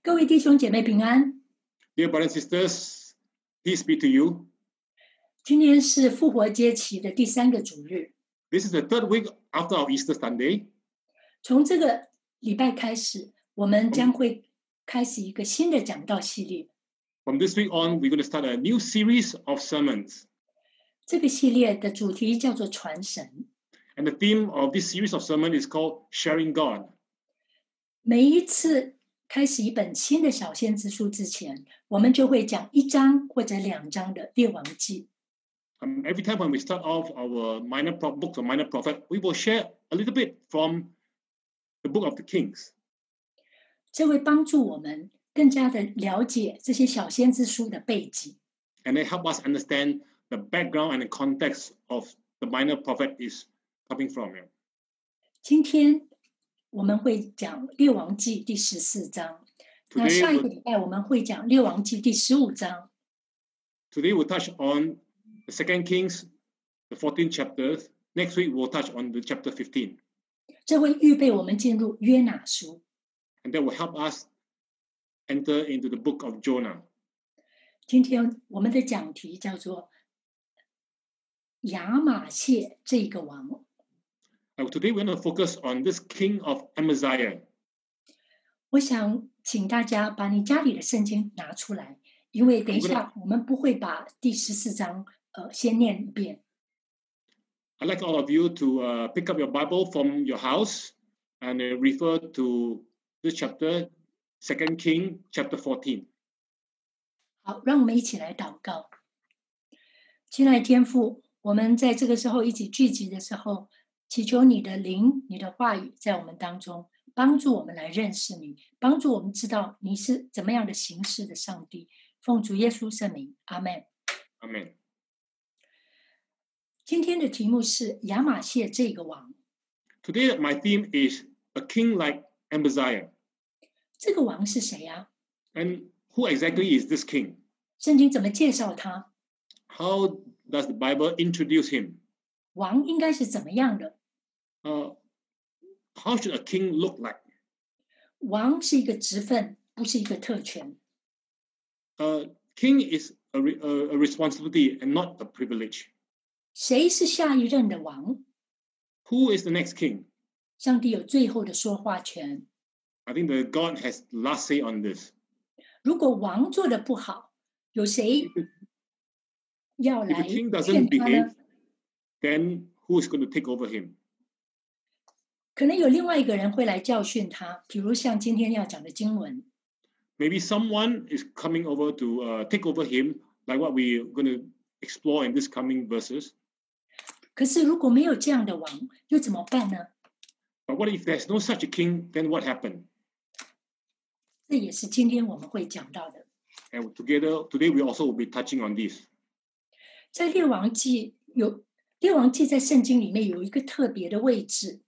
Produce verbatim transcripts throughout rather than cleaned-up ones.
各位弟兄姐妹平安。 Dear brothers and sisters, peace be to you. 今天是复活节期的第三个主日。 This is the third week after our Easter Sunday. 从这个礼拜开始，我们将会开始一个新的讲道系列。 From this week on, we're going to start a new series of sermons. 这个系列的主题叫做传神。 And the theme of this series of sermons is called Sharing God. 每一次开始一本新的小先知书之前，我们就会讲一章或者两章的列王记。 Um, every time when we start off our minor pro- books or minor prophet, we will share a little bit from the book of the Kings. 这会帮助我们更加的了解这些小先知书的背景。 And they help us understand the background and the context of the minor prophet is coming from. 今天我们会讲列王记第十四章，那下一个礼拜我们会讲列王记第十五章。 Today we'll touch on the Second Kings, the fourteenth chapter. Next week we'll touch on the chapter fifteen. 这会预备我们进入约拿书。 And that will help us enter into the book of Jonah. 今天我们的讲题叫做亚玛谢这个王。 Uh, today we're going to focus on this king of Amaziah. 我想请大家把你家里的圣经拿出来，因为等一下我们不会把第十四章呃先念一遍。 I'd like all of you to uh, pick up your Bible from your house and uh, refer to this chapter, Second King, chapter fourteen. 好，让我们一起来祷告。亲爱的天父，我们在这个时候一起聚集的时候，祈求你的灵、你的话语在我们当中，帮助我们来认识你，帮助我们知道你是怎么样的形式的上帝。奉主耶稣圣名，阿们。 阿们。 今天的题目是亚玛谢这个王。 Today my theme is a king like Amaziah. 这个王是谁啊？ And who exactly is this king? 圣经怎么介绍他？ How does the Bible introduce him? 王应该是怎么样的？ Uh, how should a king look like? 王是一个职分，不是一个特权。 A king is a, re, a, a responsibility and not a privilege. 谁是下一任的王？ Who is the next king? 上帝有最后的说话权。 I think the God has last say on this. 如果王做的不好，有谁要 If 来 the king 劝 doesn't 他 behave, 呢？ then who is going to take over him? 可能有另外一个人会来教训他，比如像今天要讲的经文。 Maybe someone is coming over to uh, take over him, like what we're going to explore in these coming verses. 可是如果没有这样的王，又怎么办呢？ But what if there's no such a king? Then what happened? 这也是今天我们会讲到的。 And together, today we also will be touching on this. 在列王记有列王记在圣经里面有一个特别的位置。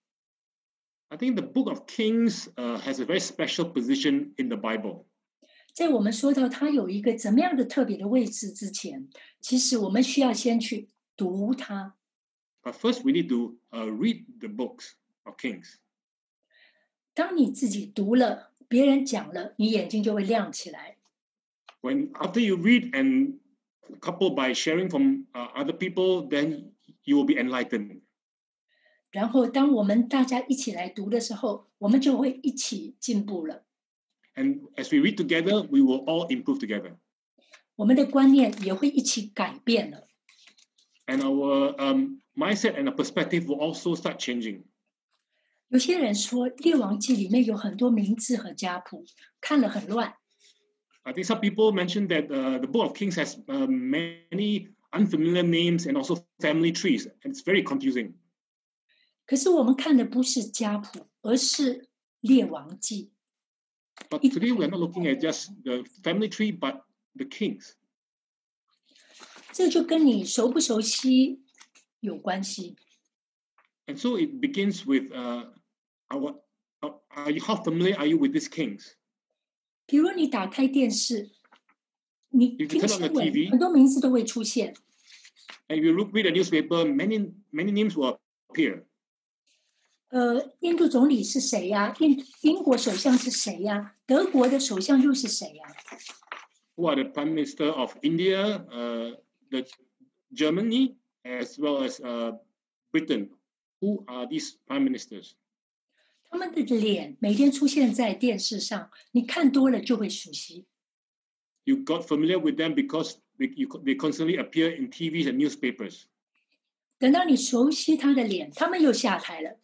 I think the book of Kings uh, has a very special position in the Bible. 在我们说到它有一个怎么样的特别的位置之前，其实我们需要先去读它。 But first, we need to uh, read the books of Kings. 当你自己读了，别人讲了，你眼睛就会亮起来。 When after you read and coupled by sharing from uh, other people, then you will be enlightened. 然后，当我们大家一起来读的时候，我们就会一起进步了。 And as we read together, we will all improve together. 我们的观念也会一起改变了。 And our um, mindset and our perspective will also start changing. 有些人说，《列王记》里面有很多名字和家谱，看了很乱。 I think some people mentioned that uh, the book of Kings has uh, many unfamiliar names and also family trees, and it's very confusing. 可是我们看的不是家谱，而是《列王记》。 But today we're not looking at just the family tree, but the kings. 这就跟你熟不熟悉有关系。 And so it begins with uh, our, uh, are you, how familiar are you with these kings? 比如你打开电视，你 If you 听 turn 新 on the 闻， T V 很多名字都会出现。 and if you look, read the newspaper, many, many names will appear. 呃，印度总理是谁呀？英英国首相是谁呀？德国的首相又是谁呀？ Who are the Prime Minister of India, uh, the Germany, as well as uh, Britain? Who are these Prime Ministers? 他们的脸每天出现在电视上，你看多了就会熟悉。 You got familiar with them because they, you, they constantly appear in T Vs and newspapers. 等到你熟悉他的脸，他们又下台了。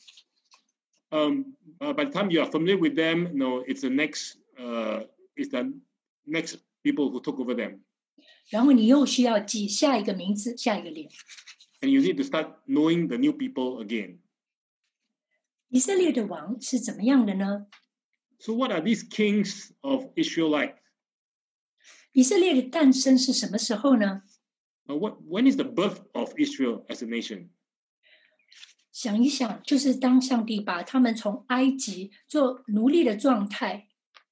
Um, uh, by the time you are familiar with them, no, it's the next, uh, it's the next people who took over them. 然后你又需要记下一个名字，下一个脸。 And you need to start knowing the new people again. 以色列的王是怎么样的呢？ So what are these kings of Israel like? 以色列的诞生是什么时候呢？ Uh, what, when is the birth of Israel as a nation? 想一想，就是当上帝把他们从埃及做奴隶的状态，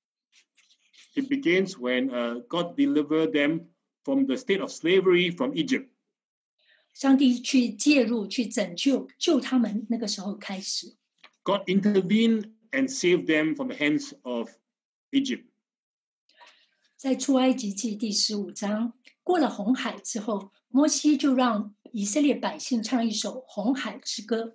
It begins when uh, God delivered them from the state of slavery from Egypt. 上帝去介入、去拯救、救他们，那个时候开始。 God intervened and saved them from the hands of Egypt. 在出埃及记第十五章，过了红海之后，摩西就让以色列百姓唱一首红海之歌。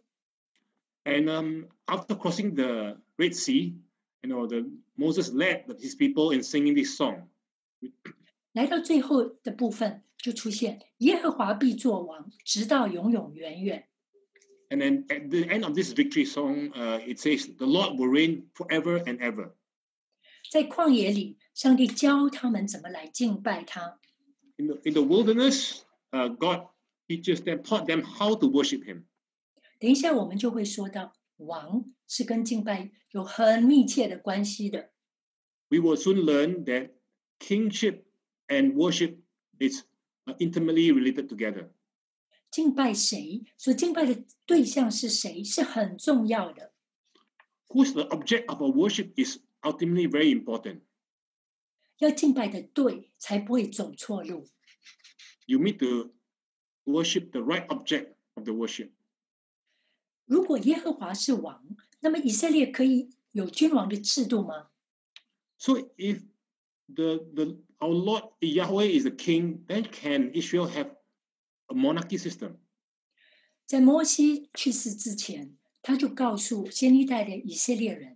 And um, after crossing the Red Sea, you know, the, Moses led his people in singing this song. 来到最后的部分，就出现耶和华必作王，直到永永远远。 And then at the end of this victory song, uh, it says, "The Lord will reign forever and ever." 在旷野里，上帝教他们怎么来敬拜他。 In the, in the wilderness, uh, God teaches them, taught them how to worship Him. 等一下，我们就会说到，王是跟敬拜有很密切的关系的。 We will soon learn that kingship and worship is uh, intimately related together. 敬拜谁，所敬拜的对象是谁，是很重要的。 Who's the object of our worship is ultimately very important. 要敬拜的对，才不会走错路。 You need to worship the right object of the worship. 如果耶和华是王，那么以色列可以有君王的制度吗？ So if the, the our Lord Yahweh is the king, then can Israel have a monarchy system? 在摩西去世之前，他就告诉先一代的以色列人，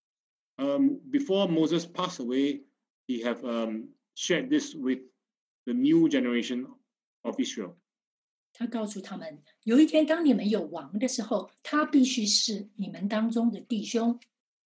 Um, before Moses passed away, he have um, shared this with the new generation of Israel. 他告诉他们，有一天当你们有王的时候，他必须是你们当中的弟兄。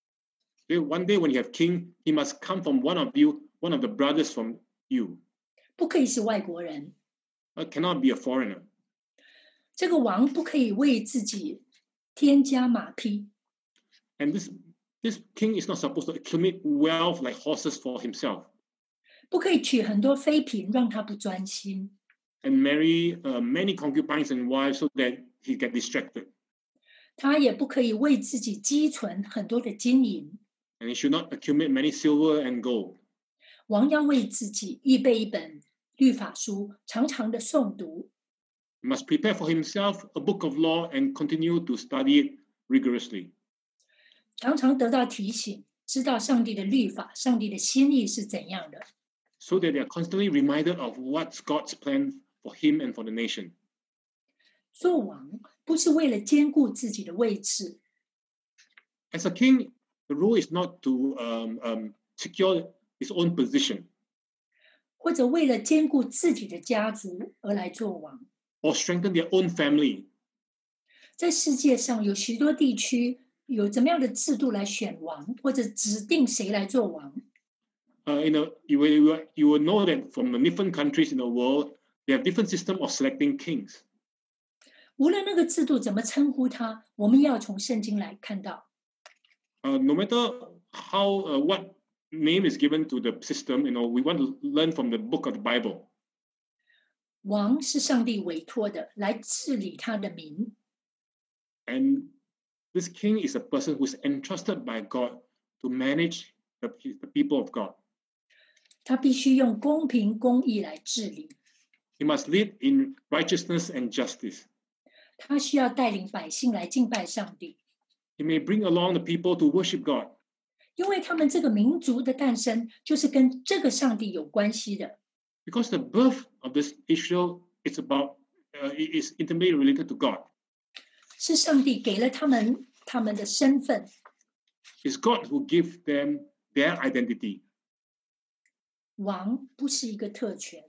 So one day when you have king, he must come from one of you, one of the brothers from you. 不可以是外国人， Uh, cannot be a foreigner. 这个王不可以为自己添加马匹， And this this king is not supposed to accumulate wealth like horses for himself 不可以娶很多妃嫔，让他不专心。 and marry uh, many concubines and wives so that he get distracted. 他也不可以为自己积存很多的金银。 And he should not accumulate many silver and gold. 王要为自己预备一本律法书，常常的诵读， He must prepare for himself a book of law and continue to study it rigorously. 常常得到提醒，知道上帝的律法、上帝的心意是怎样的。 So that they are constantly reminded of what's God's plan for him and for the nation. 做王不是为了兼顾自己的位置， As a king, the rule is not to um, um, secure his own position 或者为了兼顾自己的家族而来做王。 or strengthen their own family. 在世界上有许多地区有怎么样的制度来选王，或者指定谁来做王。 Uh, you know, you will, you will- you will know that from the different countries in the world, they have different system of selecting kings. 无论那个制度怎么称呼他，我们要从圣经来看到， Uh, no matter how uh, what name is given to the system, you know, we want to learn from the book of the Bible. 王是上帝委托的，来治理他的民。 And this king is a person who is entrusted by God to manage the, the people of God. 他必须用公平公义来治理， He must lead in righteousness and justice. 他需要带领百姓来敬拜上帝。 He may bring along the people to worship God. 因为他们这个民族的诞生就是跟这个上帝有关系的。 Because the birth of this Israel is about uh, is intimately related to God. 是上帝给了他们他们的身份。 It's God who gives them their identity. 王不是一个特权。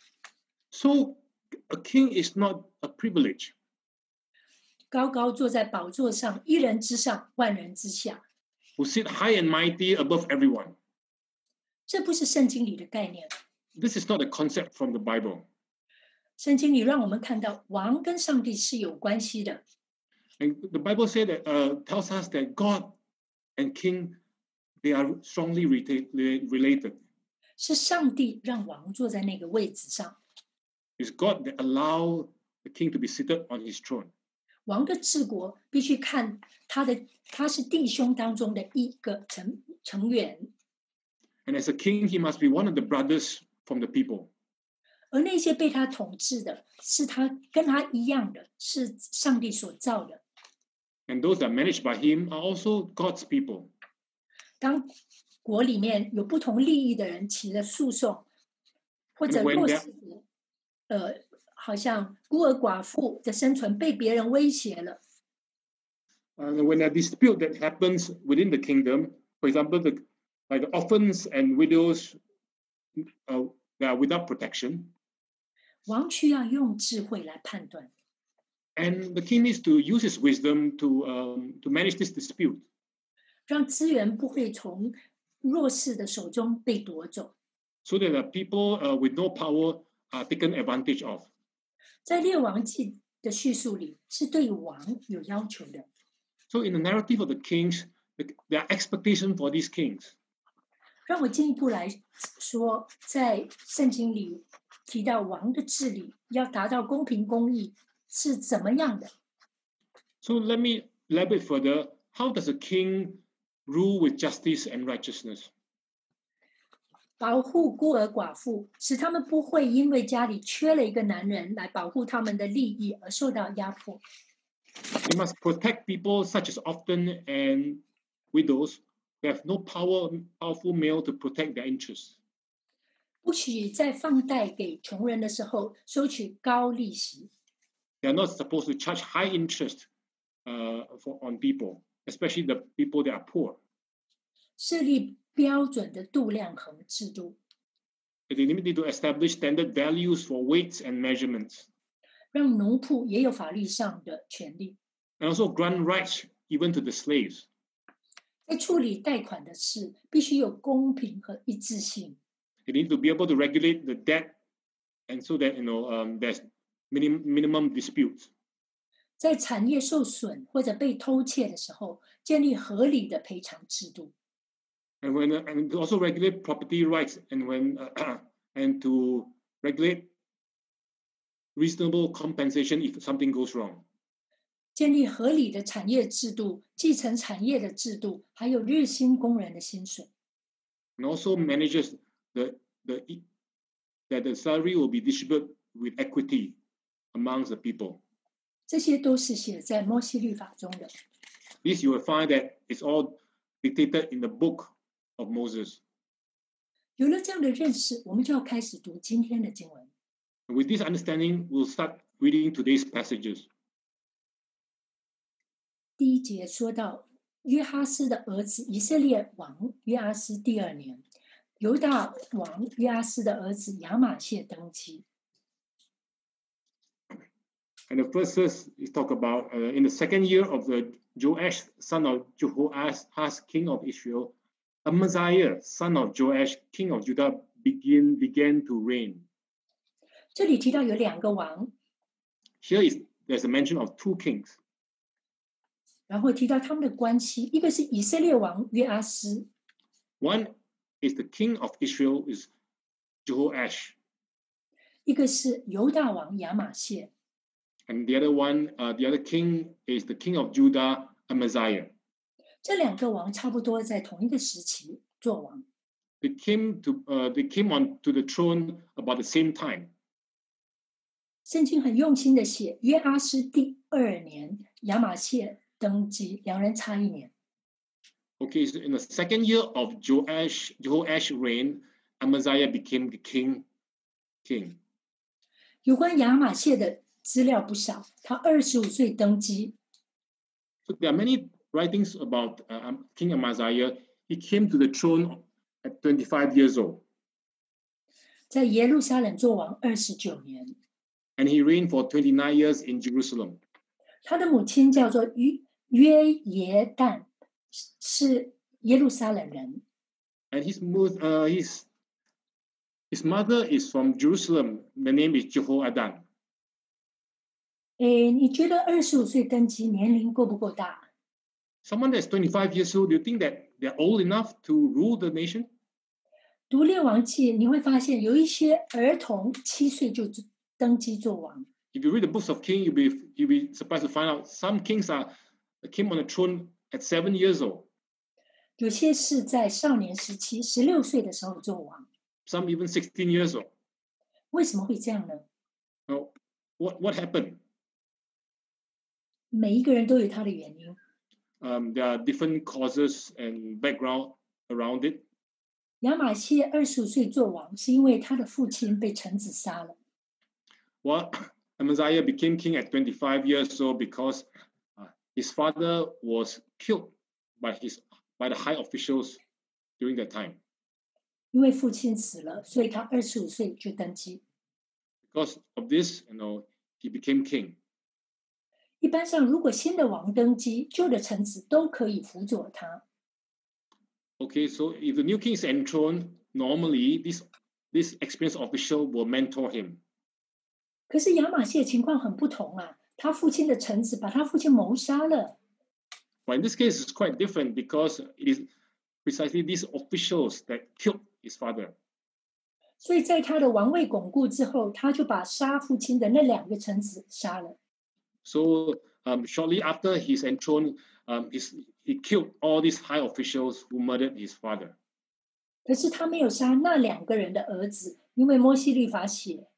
So a king is not a privilege. 高高坐在宝座上，一人之上，万人之下。 Who sit high and mighty above everyone. 这不是圣经里的概念。 This is not a concept from the Bible. 圣经里让我们看到王跟上帝是有关系的。 And the Bible said that, uh, tells us that God and king, they are strongly related. 是上帝让王坐在那个位置上。 It's God that allowed the king to be seated on his throne. 王的治国必须看他的，他是弟兄当中的一个成成员。 And as a king, he must be one of the brothers from the people. 而那些被他统治的，是他跟他一样的，是上帝所造的。 And those that are managed by him are also God's people. 当国里面有不同利益的人起了诉讼，或者弱势的，呃，好像孤儿寡妇的生存被别人威胁了。 And when a dispute that happens within the kingdom, for example, the, like the orphans and widows uh, that are without protection. 王需要用智慧来判断。 And the king needs to use his wisdom to um, to manage this dispute. 让资源不会从弱势的手中被夺走。 So that the people uh, with no power are taken advantage of. 在列王记的叙述里，是对王有要求的。 So in the narrative of the kings, there are expectations for these kings. 让我进一步来说，在圣经里提到王的治理要达到公平公义是怎么样的。 So let me elaborate further. How does a king rule with justice and righteousness? 保护孤儿寡妇，使他们不会因为家里缺了一个男人来保护他们的利益而受到压迫。 They must protect people such as orphans and widows who have no power, powerful male to protect their interests. 不许在放贷给穷人的时候收取高利息。 They are not supposed to charge high interest uh, for, on people, especially the people that are poor. 设立标准的度量衡制度。 They need to establish standard values for weights and measurements. 让奴仆也有法律上的权利。 And also grant rights even to the slaves. 在处理贷款的事，必须有公平和一致性。 They need to be able to regulate the debt, and so that you know um, there's minimum minimum disputes. 在产业受损或者被偷窃的时候，建立合理的赔偿制度。 And when uh, and to also regulate property rights, and when uh, and to regulate reasonable compensation if something goes wrong. 建立合理的产业制度、继承产业的制度，还有日薪工人的薪水。 And also manages the the that the salary will be distributed with equity amongst the people. 这些都是写在摩西律法中的。 This you will find that it's all dictated in the book of Moses. 有了这样的认识，我们就要开始读今天的经文。 And with this understanding, we'll start reading today's passages. 第一节说到约哈斯的儿子以色列王约阿斯第二年，犹大王约阿斯的儿子亚玛谢登基。 And the first verse is talk about uh, in the second year of the Joash, son of Jehoahaz, king of Israel, Amaziah, son of Joash, king of Judah, begin began to reign. 这里提到有两个王。 Here is there's a mention of two kings. 然后提到他们的关系，一个是以色列王约阿斯。 One is the king of Israel is Jehoash. 一个是犹大王亚玛谢。 And the other one, uh, the other king is the king of Judah, Amaziah. 这两个王差不多在同一个时期做王。 They came to, uh, they came on to the throne about the same time. 圣经很用心的写，约阿斯第二年，亚玛谢登基，两人差一年。 Okay, so in the second year of Joash, Jehoash reign, Amaziah became the king. King. 有关亚玛谢的资料不少，他二十五岁登基。 So there are many writings about uh, King Amaziah. He came to the throne at twenty-five years old. 在耶路撒冷做王二十九年。 And he reigned for twenty-nine years in Jerusalem. 他的母亲叫做约约耶旦，是耶路撒冷人。 And his, uh, his, his mother is from Jerusalem. The name is Jehoadan. 诶，你觉得二十五岁登基年龄够不够大？ Someone that's twenty-five years old, do you think that they're old enough to rule the nation? 读列王记，你会发现有一些儿童七岁就登基做王。 If you read the books of Kings, you'll be, you'll be surprised to find out some kings are came on the throne at seven years old. 有些是在少年时期，十六岁的时候做王。 Some even sixteen years old. 为什么会这样呢？ Now, what, what happened? 每一个人都有他的原因。 Um, there are different causes and background around it. 亚玛谢二十五岁做王，是因为他的父亲被臣子杀了。 Well, Amaziah became king at twenty-five years old because uh, his father was killed by his by the high officials during that time. 因为父亲死了，所以他二十五岁就登基。 Because of this, you know, he became king. 一般上，如果新的王登基，旧的臣子都可以辅佐他。 Okay, so if the new king is enthroned, normally this this experienced official will mentor him. 可是亚玛谢情况很不同啊，他父亲的臣子把他父亲谋杀了。 But in this case, it's quite different because it is precisely these officials that killed his father. 所以在他的王位巩固之后，他就把杀父亲的那两个臣子杀了。 So um, shortly after he's enthroned, um, he's, he killed all these high officials who murdered his father. 可是他没有杀那两个人的儿子，因为摩西律法写。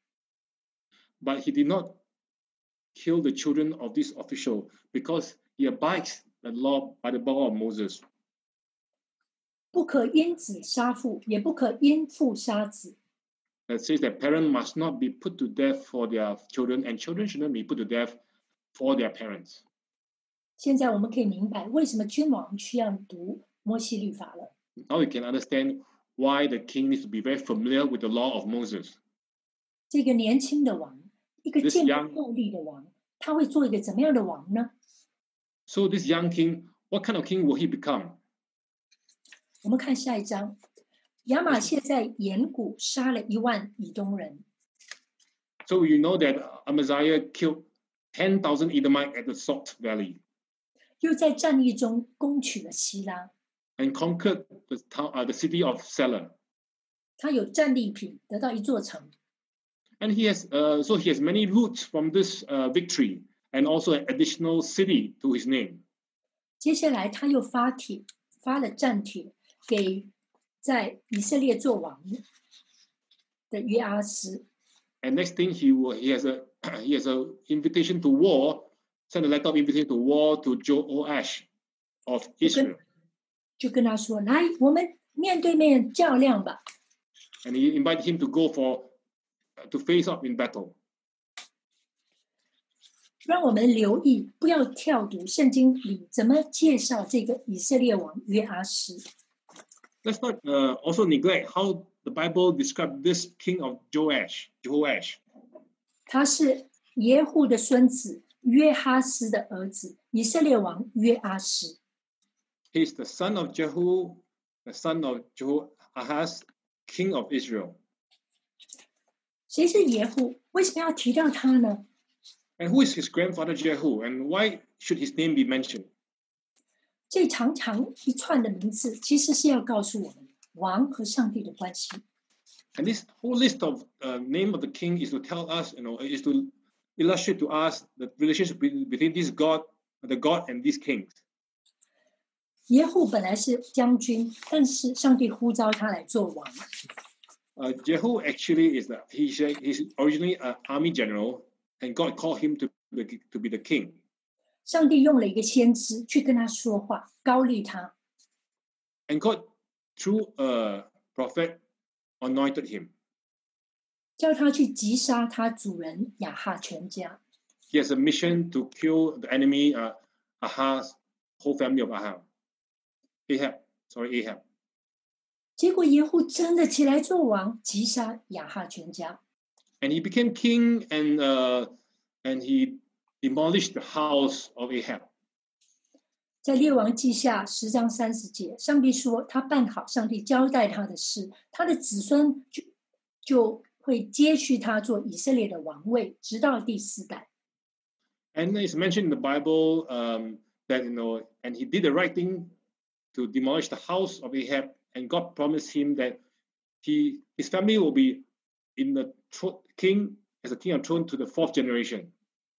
But he did not kill the children of this official because he abides the law by the law of Moses. 不可因子杀父，也不可因父杀子。 That says that parents must not be put to death for their children, and children should not be put to death for their parents. 现在我们可以明白为什么君王需要读摩西律法了。 Now we can understand why the king needs to be very familiar with the law of Moses. 这个年轻的王，一个 This 建 young- 立后力的王，他会做一个怎么样的王呢？ So this young king, what kind of king will he become? 我们看下一章，亚玛谢在岩谷杀了一万以东人。 So you know that Amaziah killed ten thousand Edomites at the Salt Valley 又在战役中攻取了希拉， and conquered the town, uh, the city of Selah. 他有战利品，得到一座城。 And he has, uh, so he has many roots from this uh, victory, and also an additional city to his name. 接下来他又发帖，发了战帖给在以色列做王的约阿斯。 And next thing, he will, he has a he has a invitation to war, sent a letter of invitation to war to Joash of Israel, 就跟他说：“来，我们面对面较量吧。 and he invited him to go for uh, to face up in battle. ” 让我们留意，不要跳读圣经里怎么介绍这个以色列王约阿斯。 Let's not uh, also neglect how the Bible describes this king of Joash, Jehoash. 他是耶户的孙子约哈斯的儿子，以色列王约阿斯。 He's the son of Jehu, the son of Jehoahaz, king of Israel. 谁是耶户？为什么要提到他呢？ And who is his grandfather Jehu? And why should his name be mentioned? 这长长一串的名字，其实是要告诉我们王和上帝的关系。 And this whole list of uh, name of the king is to tell us, you know, is to illustrate to us the relationship between this God, the God and these kings. 耶户本来是将军，但是上帝呼召他来做王。 Uh, Jehu actually is the he's, he's originally an army general, and God called him to, to be the king. 上帝用了一个先知去跟他说话，高立他。 And God, through a prophet, anointed him. 叫他去击杀他主人亚哈全家。 He has a mission to kill the enemy, uh, Ahaz, whole family of Ahab. Ahab, sorry, Ahab. 结果耶户真的起来做王，击杀亚哈全家。 And he became king, and uh, and he demolished the house of Ahab. 在列王记下十章三十节，上帝说他办好上帝交代他的事，他的子孙就就会接续他做以色列的王位，直到第四代。 And it's mentioned in the Bible um, that, you know, and he did the right thing to demolish the house of Ahab, and God promised him that he his family will be in the throne, king as a king of throne to the fourth generation.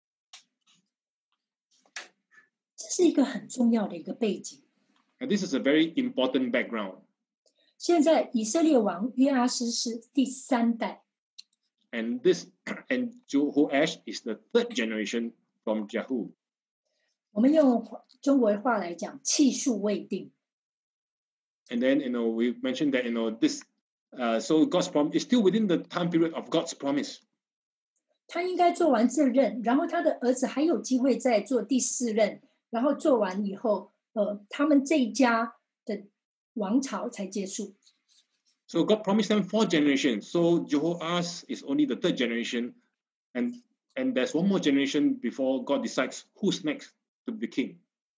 这是一个很重要的一个背景。 And this is a very important background. 现在以色列王约阿斯是第三代， And this and Jehoash is the third generation from Jehu. 我们用中国话来讲，气数未定。 And then, you know, we mentioned that, you know, this, uh, so God's promise is still within the time period of God's promise. 他应该做完这任，然后他的儿子还有机会再做第四任，然后做完以后，呃，他们这一家的王朝才结束。 So God promised them four generations. So Jehoash is only the third generation, and and there's one more generation before God decides who's next to be king.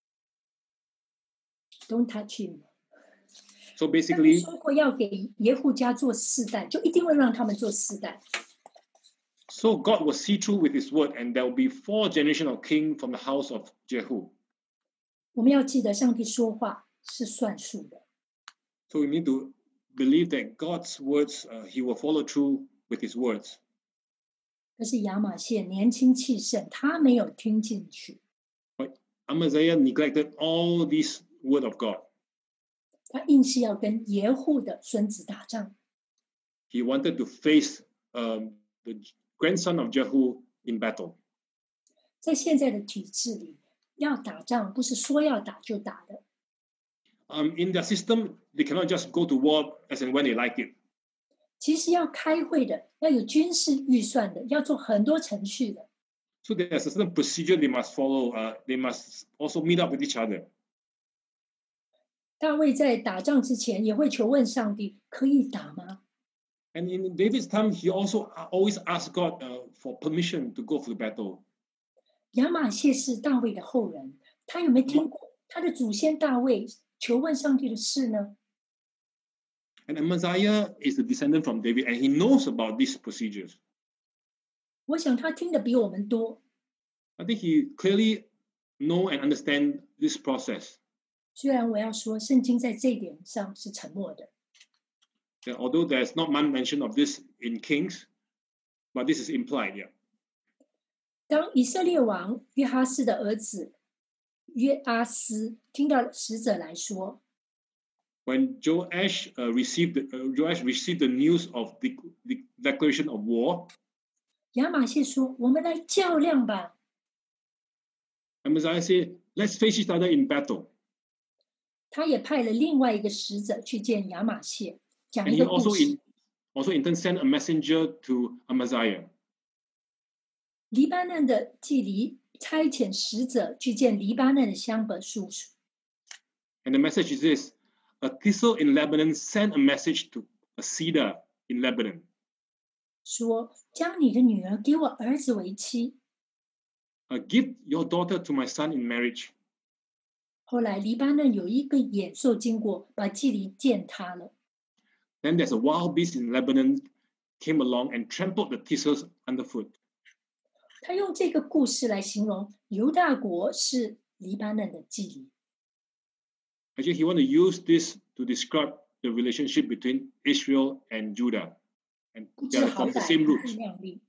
Don't touch him。 So 上帝 basically, 说过要给耶户家做四代，就一定会让他们做四代。 so God will see through with His word, and there will be four generations of king from the house of Jehu. 我们要记得，上帝说话是算数的。 So we need to believe that God's words, uh, He will follow through with His words. 可是亚玛谢年轻气盛，他没有听进去， But Amaziah neglected all this word of God. 他硬是要跟耶户的孙子打仗。 He wanted to face um, the grandson of Jehu in battle. 在现在的体制里，要打仗不是说要打就打的， Um, in their system, they cannot just go to war as and when they like it. 其实要开会的，要有军事预算的，要做很多程序的。 So there's a certain procedure they must follow. Uh, they must also meet up with each other. 大卫在打仗之前也会求问上帝，可以打吗？ And in David's time, he also always asked God uh, for permission to go for the battle. 亚玛谢是大卫的后人，他有没有听过他的祖先大卫求问上帝的事呢？ And Amaziah is a descendant from David, and he knows about these procedures. 我想他听的比我们多。 I think he clearly know and understand this process. 虽然我要说，圣经在这一点上是沉默的， Yeah, although there's not much mention of this in Kings, but this is implied. Yeah. 当以色列王约哈斯的儿子约阿斯听到使者来说， When Joash uh, received the, uh, Joash received the news of the, the declaration of war, 亚玛谢说：“我们来较量吧。 Amaziah said, "Let's face each other in battle." ” 他也派了另外一个使者去见亚玛谢，讲 And 一 he 个故 also 事。 in, also in turn sent a messenger to Amaziah. 黎巴嫩的祭黎差遣使者去见黎巴嫩的香柏树， And the message is this: a thistle in Lebanon sent a message to a cedar in Lebanon. 说：“将你的女儿给我儿子为妻。 Uh, give your daughter to my son in marriage. ” 后来黎巴嫩有一个野兽经过，把祭黎践踏了。 Then there's a wild beast in Lebanon came along and trampled the thistles underfoot. 他用这个故事来形容犹大国是黎巴嫩的祭黎。 Actually, he want to use this to describe the relationship between Israel and Judah, and 不 they 知 are 好 from the 歹， same 不 roots. 亮丽。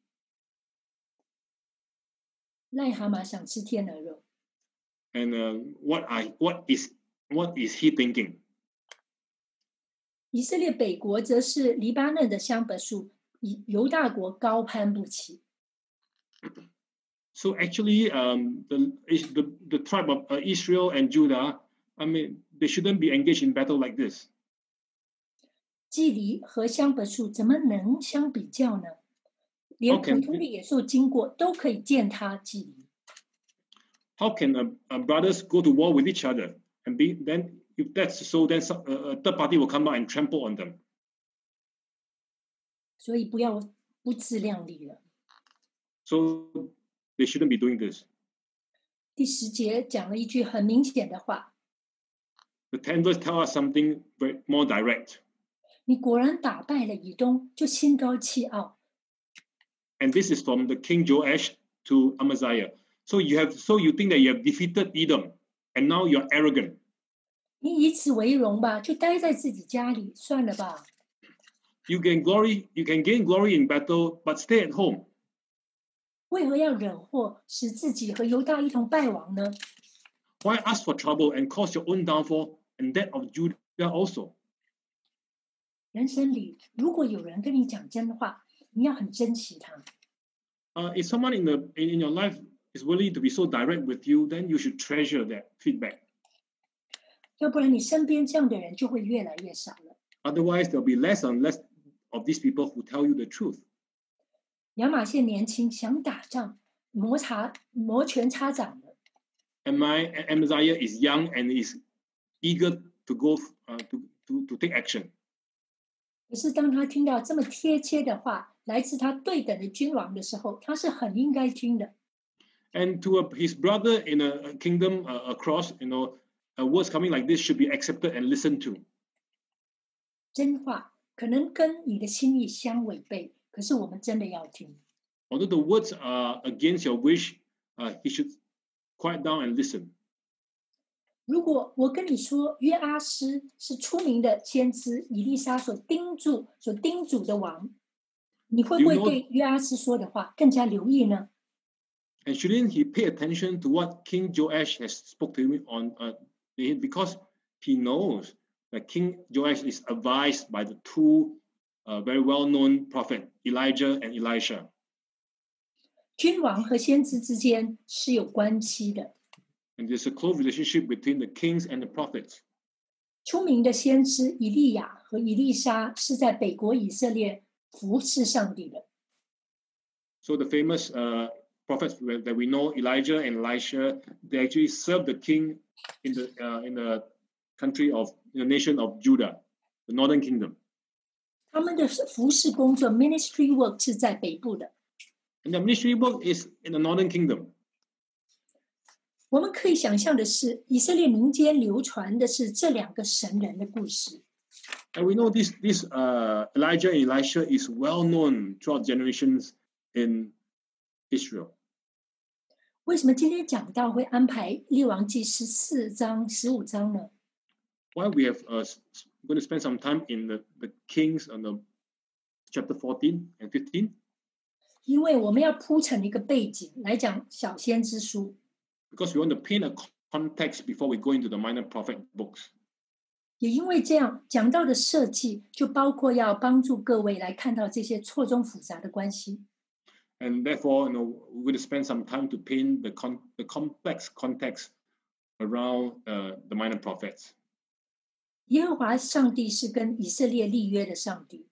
癞蛤蟆想吃天鹅肉， And uh, what I what is what is he thinking? 以色列北国则是黎巴嫩的香柏树，以犹大国高攀不起。 So actually, um, the, the the tribe of uh, Israel and Judah, I mean, they shouldn't be engaged in battle like this. 季梨和香柏树怎么能相比较呢？连 How 普 can 通的野兽经过都可以践踏季梨。 how can uh, uh, brothers go to war with each other and be then if that's so, then some, uh, a third party will come out and trample on them. 所以不要不自量力了。 So they shouldn't be doing this. 第十节讲了一句很明显的话： The ten verse tell us something very, more direct. 你果然打败了以东，就心高气傲。 And this is from the King Joash to Amaziah. So you have, so you think that you have defeated Edom, and now you're arrogant. 你以此为荣吧，就待在自己家里算了吧。 You can glory, you can gain glory in battle, but stay at home. 为何要惹祸，使自己和犹大一同败亡呢？ Why ask for trouble and cause your own downfall and that of Judah also? 人生里，如果有人跟你讲真话，你要很珍惜他。 Uh, if someone in the in, in your life is willing to be so direct with you, then you should treasure that feedback. 要不然你身边这样的人就会越来越少了。 Otherwise, there'll be less and less of these people who tell you the truth. 亚玛谢年轻，想打仗，摩擦摩拳擦掌的。 And my Amaziah is young and is eager to go uh, to, to, to take action. 可是当他听到这么贴切的话，来自他对等的君王的时候，他是很应该听的。 And to a, his brother in a kingdom uh, across, you know, uh, words coming like this should be accepted and listened to. 真话可能跟你的心意相违背，可是我们真的要听。 Although the words are against your wish, uh, he should quiet down and listen. 如果我跟你说约阿施是出名的先知，以利沙所叮嘱、所叮嘱的王，你会不会 You know- 对约阿施说的话更加留意呢？ And shouldn't he pay attention to what King Joash has spoke to him on? Uh, because he knows that King Joash is advised by the two uh, very well-known prophets, Elijah and Elisha. 君王和先知之间是有关系的。 And there's a close relationship between the kings and the prophets. 出名的先知以利亚和以利沙是在北国以色列服侍上帝的。 So the famous uh, prophets that we know, Elijah and Elisha, they actually served the king in the uh, in the country of in the nation of Judah, the northern kingdom. 他们的服侍工作 ministry work 是在北部的。 And the ministry work is in the northern kingdom. 我们可以想象的是，以色列民间流传的是这两个神人的故事。 And we know this this uh, Elijah and Elisha is well known throughout generations in Israel. 为什么今天讲到会安排列王记十四章、十五章呢？ Why we have uh, going to spend some time in the, the Kings on the chapter fourteen and fifteen? 因为我们要铺陈一个背景来讲小先知书。 Because we want to paint a context before we go into the minor prophet books. 也因为这样，讲到的设计就包括要帮助各位来看到这些错综复杂的关系。 And therefore, you know, we're going to spend some time to paint the, con- the complex context around uh, the minor prophets. 耶和华上帝是跟以色列立约的上帝，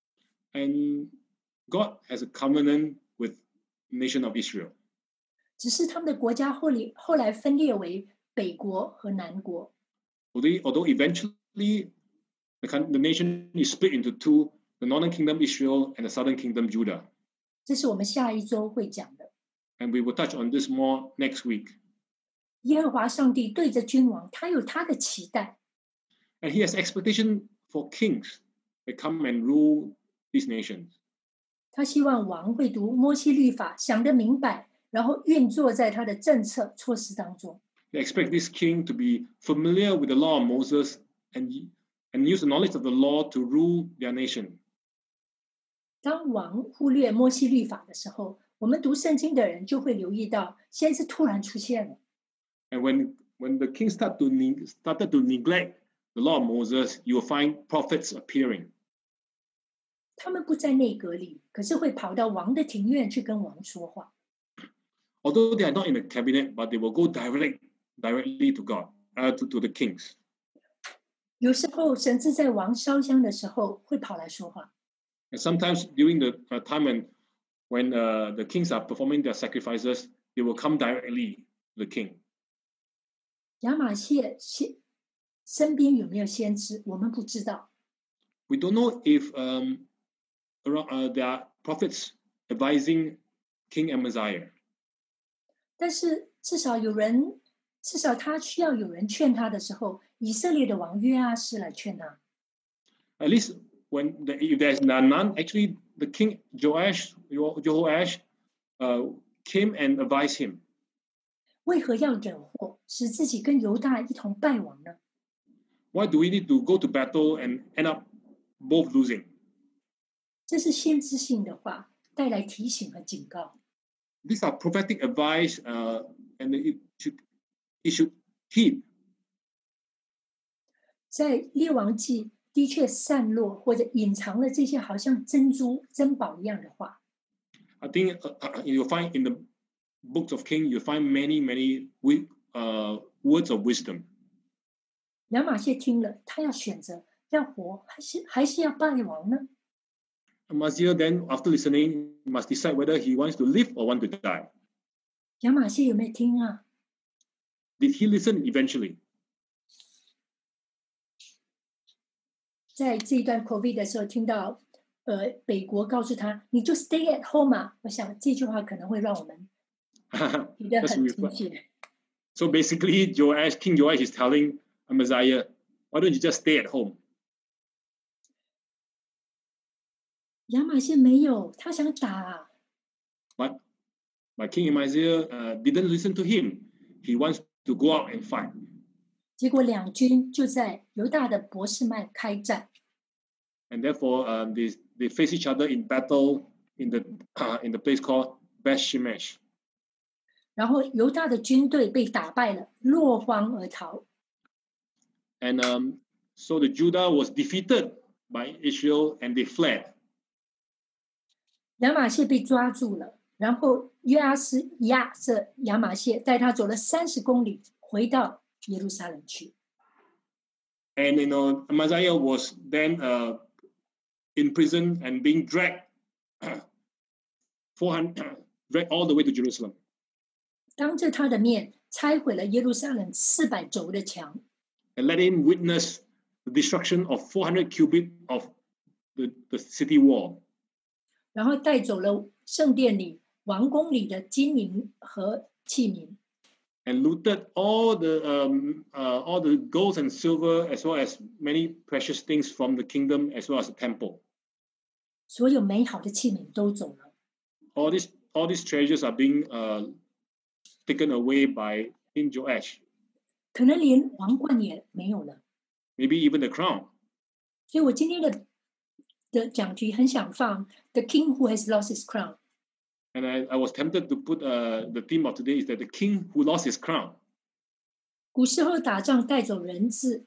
And God has a covenant with the nation of Israel. 只是他们的国家后来后来分裂为北国和南国。 Although, although eventually the, coun- the nation is split into two, the northern kingdom Israel and the southern kingdom Judah. 这是我们下一周会讲的。 And we will touch on this more next week. 耶和华上帝对着君王，他有他的期待， And he has expectation for kings that come and rule these nations. 他希望王会读摩西律法，想得明白，然后运作在他的政策措施当中。 They expect this king to be familiar with the law of Moses and, and use the knowledge of the law to rule their nation. 当王忽略摩西律法的时候，我们读圣经的人就会留意到，先知突然出现了。 And when, when the king start to ne- started to neglect the law of Moses, you will find prophets appearing. 他们不在内阁里，可是会跑到王的庭院去跟王说话。 although they are not in the cabinet, but they will go direct, directly to God, uh, to, to the kings. 有时候神是在王烧香的时候会跑来说话， And sometimes during the uh, time when, when uh, the kings are performing their sacrifices, they will come directly to the king. 亚玛谢先身边有没有先知，我们不知道。 We don't know if um, around, uh, there are prophets advising King Amaziah. 但是至少有人，至少他需要有人劝他的时候，以色列的王约阿施来劝他。 At least when the, if there's none, actually the king Joash, Jehoash, uh, came and advised him. 为何要惹祸，使自己跟犹大一同败亡呢？ Why do we need to go to battle and end up both losing? 这是先知性的话，带来提醒和警告。 These are prophetic advice, uh, and it should, it should heed. 在列王记的确散落或者隐藏了这些好像珍珠、珍宝一样的话。 I think uh, uh, you'll find in the books of Kings, you'll find many, many uh, words of wisdom. 亚玛谢听了，他要选择要活还是还是要败亡呢？ Amaziah then, after listening, must decide whether he wants to live or want to die. 亚玛谢有没有听啊？ Did he listen eventually? 在这一段 COVID 的时候，听到呃北国告诉他，你就 stay at home 啊。我想这句话可能会让我们觉得很亲切。 So basically, Joash, King Joash is telling Amaziah, why don't you just stay at home? 亚玛谢没有，他想打。 But, but King Amaziah uh, didn't listen to him. He wants to go out and fight. 结果两军就在犹大的伯示麦开战。 And therefore, um, they, they face each other in battle in the, uh, in the place called Beth Shemesh. 然后犹大的军队被打败了，落荒而逃。 And um, so the Judah was defeated by Israel and they fled. 亚玛谢被抓住了，然后约阿施押着亚玛谢，带他走了三十公里，回到耶路撒冷去。 And you know, Amaziah was then uh, in prison and being dragged four hundred, dragged all the way to Jerusalem. 当着他的面拆毁了耶路撒冷四百轴的墙。 And let him witness the destruction of four hundred cubits of the, the city wall. 然后带走了圣殿里、王宫里的金银和器皿。 And looted all the um, uh, all the gold and silver, as well as many precious things from the kingdom, as well as the temple. 所有美好的器皿都走了。 All these all these treasures are being uh, taken away by King Joash. 可能连王冠也没有了。 Maybe even the crown. 所以我今天的的讲题很想放 The King Who Has Lost His Crown. And I, I was tempted to put uh, the theme of today is that the king who lost his crown. 古时候打仗带走人质。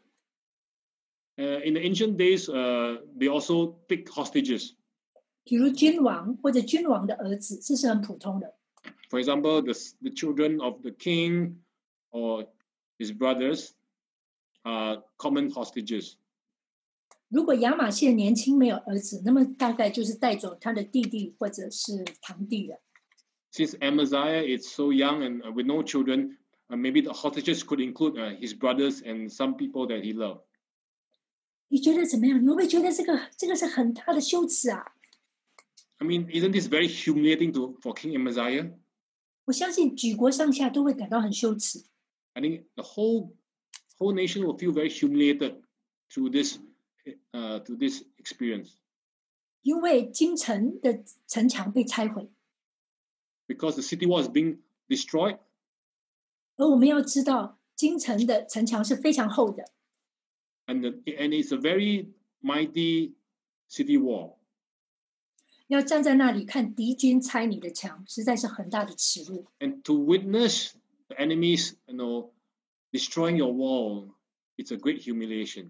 Uh, in the ancient days, uh, they also take hostages. 比如君王或者君王的儿子，这是很普通的。 For example, the, the children of the king or his brothers are common hostages. 如果亚玛谢年轻没有儿子，那么大概就是带走他的弟弟或者是堂弟了。 Since Amaziah is so young and uh, with no children, uh, maybe the hostages could include uh, his brothers and some people that he loved. 你觉得怎么样？你会不会觉得这个这个是很大的羞耻啊？ I mean, isn't this very humiliating to for King Amaziah? 我相信举国上下都会感到很羞耻。 I think the whole whole nation will feel very humiliated through this uh, to this experience. 因为京城的城墙被拆毁。 Because the city wall is being destroyed. 而我们要知道，京城的城墙是非常厚的。 And, the, and it's a very mighty city wall. 要站在那里看敌军拆你的墙，实在是很大的耻辱。 And to witness the enemies, you know, destroying your wall, it's a great humiliation.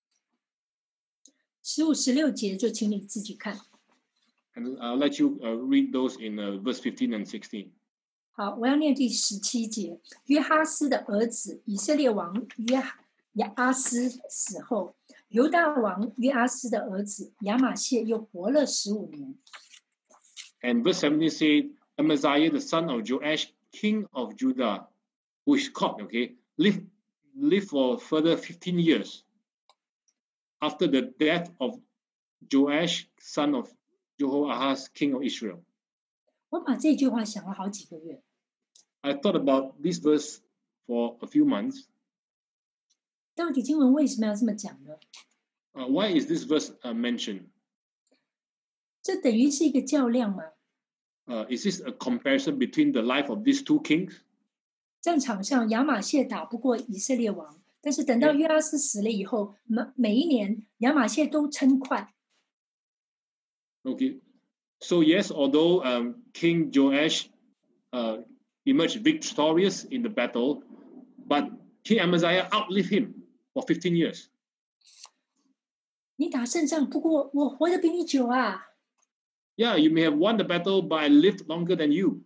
十五、十六节就请你自己看。 And I'll let you uh, read those in uh, verse fifteen and sixteen. 好，我要念第十七节。约哈斯的儿子以色列王约亚阿斯死后，犹大王约阿斯的儿子亚玛谢又活了十五年。 And verse seventeen said, Amaziah, the son of Joash, king of Judah, who is caught, okay, lived, lived for further fifteen years after the death of Joash, son of Jehoahaz, king of Israel. 我把这句话想了好几个月。 I thought about this verse for a few months. 到底经文为什么要这么讲呢？ Uh, why is this verse uh, mentioned? 这等于是一个较量吗？ Uh, is this a comparison between the life of these two kings? 战场上亚玛谢打不过以色列王，但是等到约阿斯死了以后，每每一年亚玛谢都称快。 Okay, so yes, although um, King Joash uh, emerged victorious in the battle, but King Amaziah outlived him for fifteen years. 你打胜仗，不过我活得比你久啊。 Yeah, you may have won the battle, but I lived longer than you.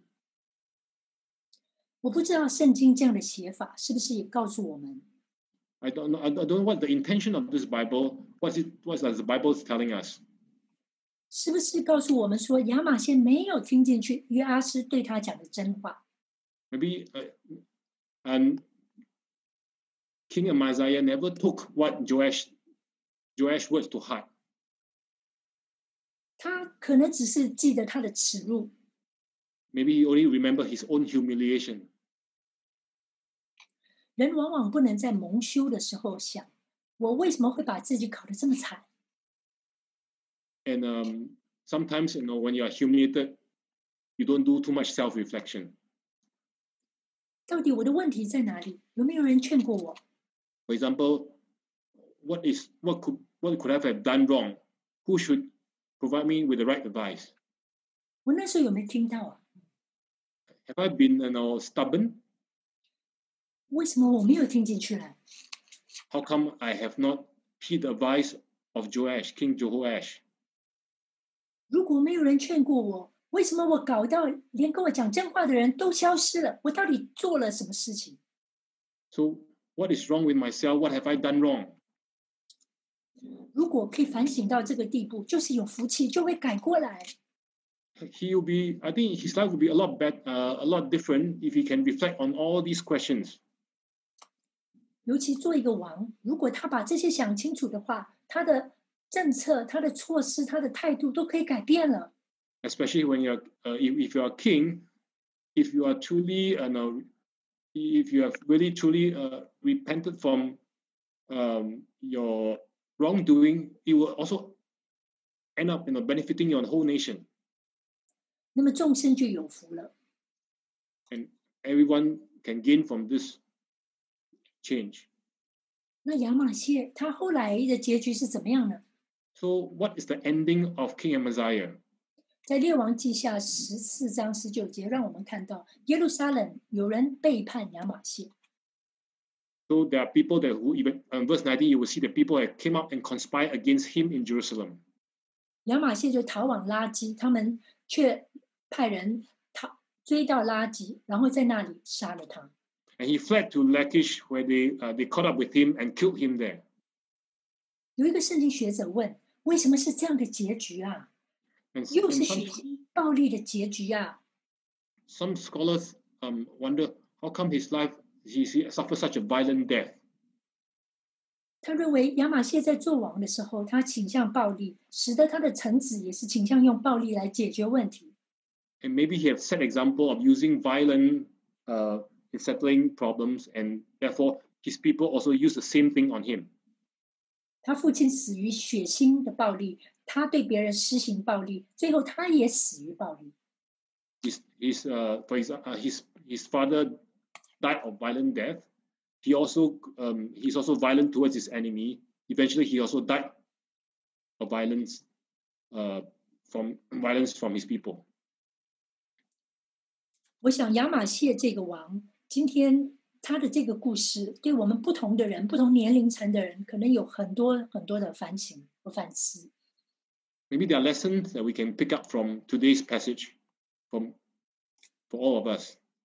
我不知道圣经这样的写法是不是也告诉我们， I don't know. I don't know what the intention of this Bible. What's it? What does the Bible is telling us? 是不是告诉我们说亚玛谢没有听进去约阿斯对他讲的真话？ Maybe uh, and King Amaziah never took what Joash Joash words to heart. 他可能只是记得他的耻辱。 Maybe he only remembered his own humiliation. 人往往不能在蒙羞的时候想，我为什么会把自己搞得这么惨？ And um, sometimes, you know, when you are humiliated, you don't do too much self-reflection. 到底我的问题在哪里？有没有人劝过我？ For example, what is what could what could I have done wrong? Who should provide me with the right advice? 我那时候有没有听到啊？ Have I been, you know, stubborn? 为什么我没有听进去呢？ How come I have not heed the advice of Joash, King Jehoash? 如果没有人劝过我，为什么我搞到连跟我讲真话的人都消失了？我到底做了什么事情？ So what is wrong with myself? What have I done wrong? 如果可以反省到这个地步，就是有福气，就会改过来。 He will be. I think his life will be a lot better, uh, a lot different if he can reflect on all these questions. 尤其做一个王，如果他把这些想清楚的话，他的政策、他的措施、他的态度都可以改变了。 Especially when you're, uh, if, if you're a king, if you are truly, uh, no, if you have really truly uh, repented from um, your wrongdoing, it will also end up, you know, benefiting your whole nation, 那么众生就有福了。 and everyone can gain from this change. 那亚玛谢他后来的结局是怎么样呢？ So, what is the ending of King Amaziah? 在列王记下十四章十九节，让我们看到耶路撒冷有人背叛亚玛谢。 So there are people that who even in verse nineteen you will see the people that came up and conspired against him in Jerusalem. 亚玛谢就逃往拉基，他们却派人逃追到拉基，然后在那里杀了他。 And he fled to Lachish, where they uh, they caught up with him and killed him there. 有一个圣经学者问：为什么是这样的结局啊？ And, 又 and 是血 some, 腥暴力的结局啊！ some scholars um, wonder how come his life he, he suffered such a violent death. 他认为亚玛谢在做王的时候，他倾向暴力，使得他的臣子也是倾向用暴力来解决问题。 And maybe he have set example of using violence uh, in settling problems, and therefore his people also use the same thing on him. 他父亲死于血腥的暴力，他对别人施行暴力，最后他也死于暴力。 His, his, uh, for example, uh, his, his father died of violent death. He also um, he's also violent towards his enemy. Eventually, he also died of violence uh, from violence from his people. 我想亚玛谢这个王，今天他的这个故事，对我们不同的人、不同年龄层的人，可能有很多很多的反省和反思。 Maybe there are lessons that we can pick up from today's passage, from for all of us.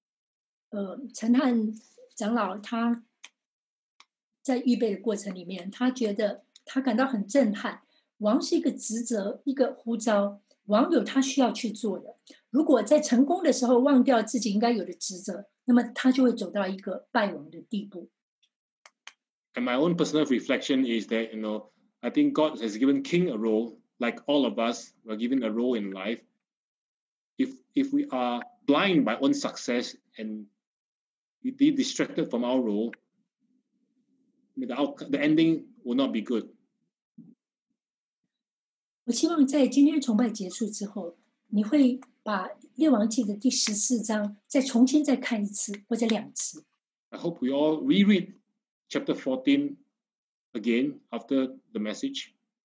呃，陈汉长老他在预备的过程里面，他觉得他感到很震撼。王是一个职责，一个呼召，王有他需要去做的。如果在成功的时候忘掉自己应该有的职责，那么他就会走到一个败亡的地步。 And my own personal reflection is that, you know, I think God has given king a role, like all of us, we're given a role in life. If if we are blind by own success and we be distracted from our role, the, out, the ending will not be good. 我希望在今天崇拜结束之后，你会把列王记的第十四章再重新再看一次或者两次。 I hope we all reread chapter fourteen again after the message.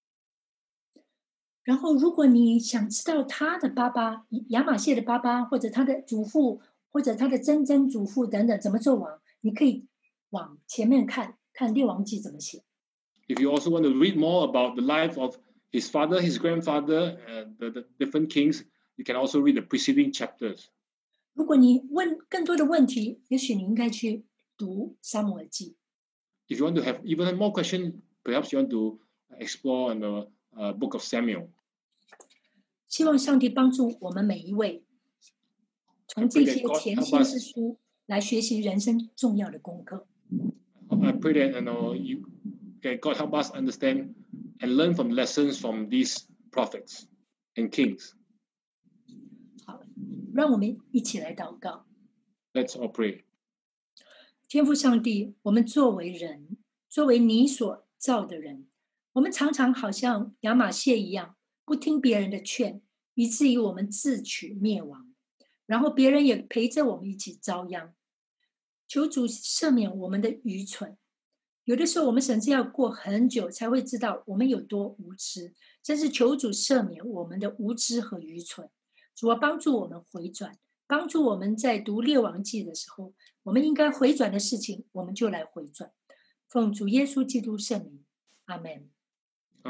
然后，如果你想知道他的爸爸亚玛谢的爸爸，或者他的祖父，或者他的曾曾祖父等等怎么做王，你可以往前面看看列王记怎么写。 If you also want to read more about the life of his father, his grandfather, and the, the different kings, you can also read the preceding chapters. 如果你问更多的问题，也许你应该去读撒母耳记。 If you want to have even more questions, perhaps you want to explore in the uh, book of Samuel. 希望上帝帮助我们每一位，从这些前先知书来学习人生重要的功课。 I pray that you know you, that God help us understand and learn from lessons from these prophets and kings. 好，让我们一起来祷告。 Let's all pray. 天父上帝，我们作为人，作为你所造的人，我们常常好像亚玛谢一样，不听别人的劝，以至于我们自取灭亡，然后别人也陪着我们一起遭殃。求主赦免我们的愚蠢，有的时候我们甚至要过很久才会知道我们有多无知，真是求主赦免我们的无知和愚蠢。主啊，帮助我们回转，帮助我们在读列王记的时候，我们应该回转的事情，我们就来回转。奉主耶稣基督圣名，阿们。